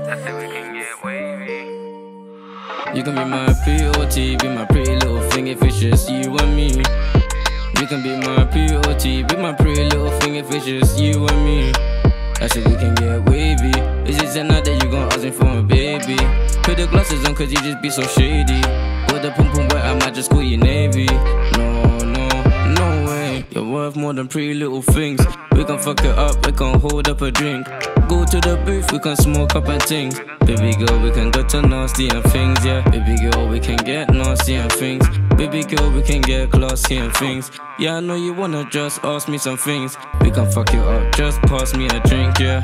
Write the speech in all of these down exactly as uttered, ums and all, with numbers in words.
I said we can get wavy. You can be my P O T, be my pretty little thing if it's just you and me. You can be my P O T, be my pretty little thing if it's just you and me. I said we can get wavy. Is it tonight that you gon' ask me for a baby? Put the glasses on cause you just be so shady. With the pum pum boy I might just call you Navy. No, no, no way. You're worth more than pretty little things. We can fuck it up, we can hold up a drink. Go to the booth, we can smoke up and things. Baby girl, we can go to nasty and things, yeah. Baby girl, we can get nasty and things. Baby girl, we can get classy and things. Yeah, I know you wanna just ask me some things. We can fuck it up, just pass me a drink, yeah.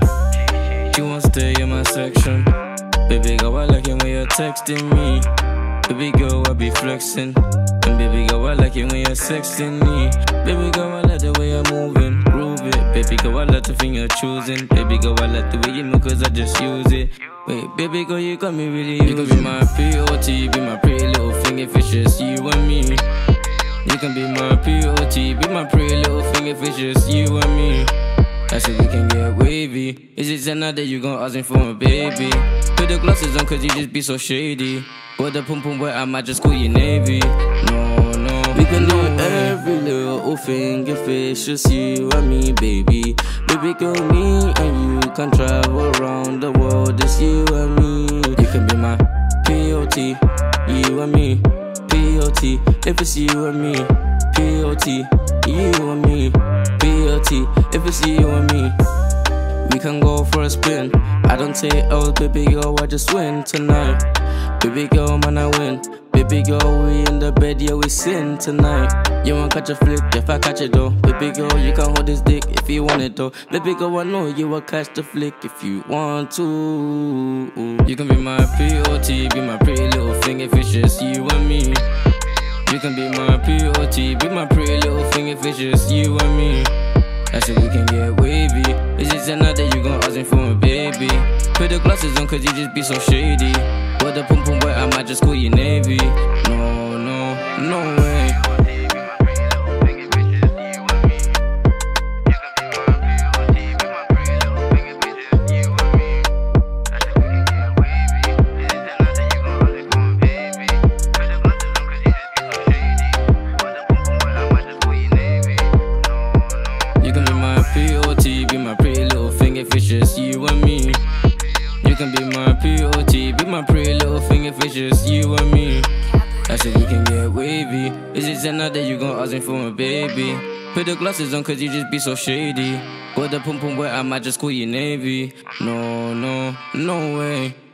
You wanna stay in my section? Baby girl, I like it when you're texting me. Baby girl, I be flexing. And baby girl, I like it when you're sexting me. Baby girl, I like the way you're moving, groove it. Baby girl, I like the thing you're choosing. Baby girl, I like the way you move cause I just use it. Wait, baby girl, you got me really. You can be my P O T, be my pretty little thing if it's just you and me. You can be my P O T, be my pretty little thing if it's just you and me. I said we can get wavy. Is it tonight that you gon' ask me for a baby? Put the glasses on cause you just be so shady. With the pum pum boy I might just call you Navy. No, no, we can do every little thing if it's just you and me, baby. Baby girl, me and you can travel around the world. It's you and me. You can be my P O T, you and me. P O T, if it's you and me. P O T, you and me. P O T, if it's you and me. We can go for a spin. I don't take L's, baby girl, I just win tonight. Baby girl, man, I win. Baby girl, we in the bed, yeah, we sin tonight. You wanna catch a flick, if I catch it though. Baby girl, you can hold this dick if you want it though. Baby girl, I know you will catch the flick if you want to. You can be my P O T, be my pretty little thing if it's just you and me. You can be my P O T, be my pretty little thing if it's just you and me. I said we can get wavy. Is it tonight that you gon' ask me for a baby? Put the glasses on cause you just be so shady. With the pum pum boy I might just call you Navy. No, no, no way. You can be my P O T, be my pretty little thing if it's just you and me. You can be my P O T, be my pretty little thing if it's just you and me. I said we can get wavy. Is it tonight that you gon' ask me for a baby? Put the glasses on cause you just be so shady. With the pum pum boy I might just call you Navy. No, no, no way.